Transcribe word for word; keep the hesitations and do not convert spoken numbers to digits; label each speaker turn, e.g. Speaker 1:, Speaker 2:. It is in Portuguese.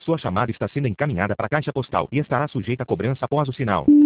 Speaker 1: Sua chamada está sendo encaminhada para a caixa postal e estará sujeita a cobrança após o sinal.